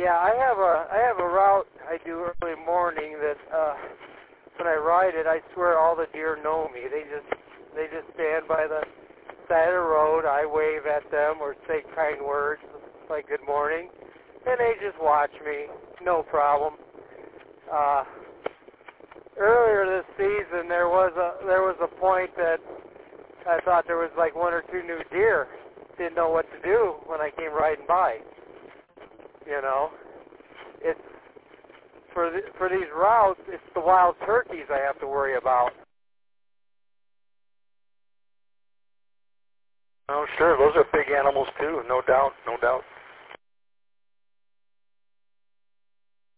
Yeah, I have a route I do early morning that when I ride it, I swear all the deer know me. They just stand by the side of the road. I wave at them or say kind words like good morning, and they just watch me, no problem. Earlier this season, there was a point that I thought there was like one or two new deer. Didn't know what to do when I came riding by. You know, it's for these routes, it's the wild turkeys I have to worry about. Oh, sure, those are big animals too, no doubt, no doubt.